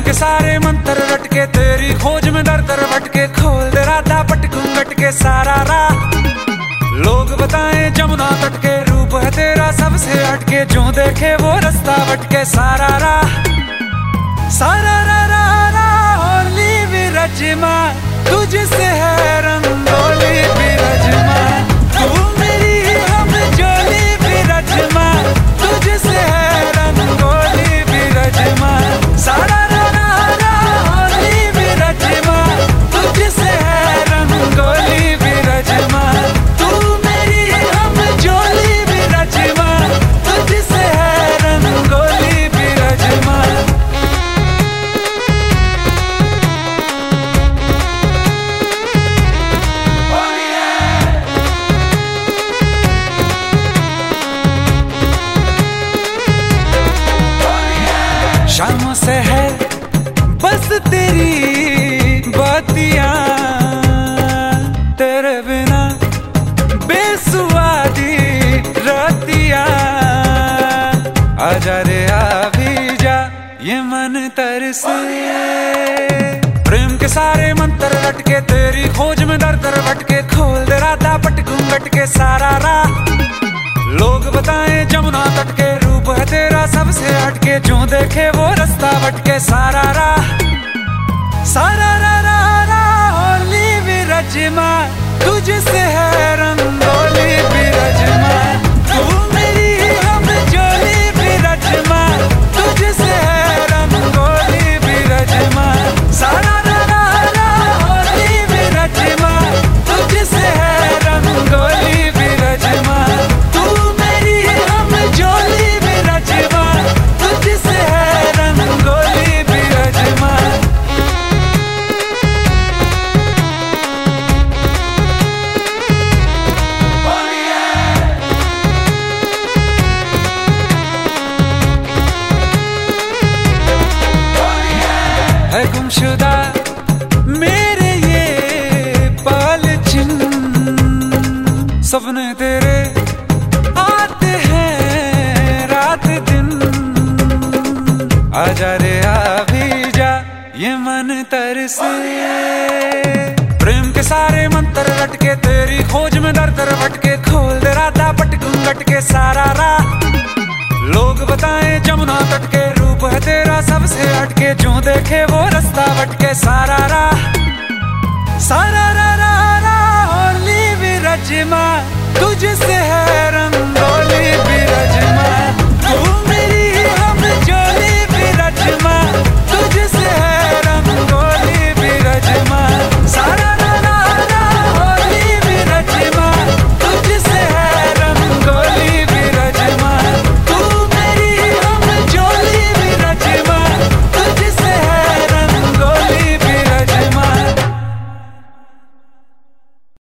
के सारे मंत्र रट के तेरी खोज में दर दर भटके, खोल दे राधा पट घूंघट के सारा राह। लोग बताएं जमुना तट के, रूप है तेरा सबसे हटके, जो देखे वो रास्ता भटके सारा राह। सारा रा रा रा होली विरजमा, तुझसे है रंगोली विरजमा। तू मेरी हम जोली विरजमा, तुझसे है रंगोली विरजमा। सारा रा रा रा होली विरजमा, तुझसे है रंगोली विरजमा। तू मेरी हम जोली विरजमा, तुझसे है रंगोली विरजमा। शामों से है बस तेरी बातियां, तेरे बिना बेसुआदी रातियां। आजा रे आ भी जा, ये मन तरसे। प्रेम के सारे मंत्र रट के तेरी खोज में दर दर भटके, खोल दे राधा पट घूंघट के सारा राह। लोग बताएं जमुना तट के, रूप है तेरा सबसे हटके, जो देखे वो रास्ता भटके सारा राह। सारा रा रा रा होली विरजमा, तुझसे है रंगोली विरजमा। तू मेरी हम जोली विरजमा, तुझसे है रंगोली विरजमा। सारा रा रा रा होली विरजमा, तुझसे है रंगोली विरजमा। तू मेरी हम जोली विरजमा, तुझसे है रंगोली विरजमा। है गुमशुदा मेरे ये पाल चिन्ह, सपने तेरे आते हैं रात दिन। आजा रे आ भी जा, ये मन तरसे। प्रेम के सारे मंत्र रट के तेरी खोज में दर दर भटके, खोल दे राधा पट घूंघट के सारा राह। लोग बताएं जमुना तट के, रूप है तेरा सबसे हटके, जो देखे वो रास्ता भटके सारा राह। सारा रा रा रा होली विरजमा, तुझसे है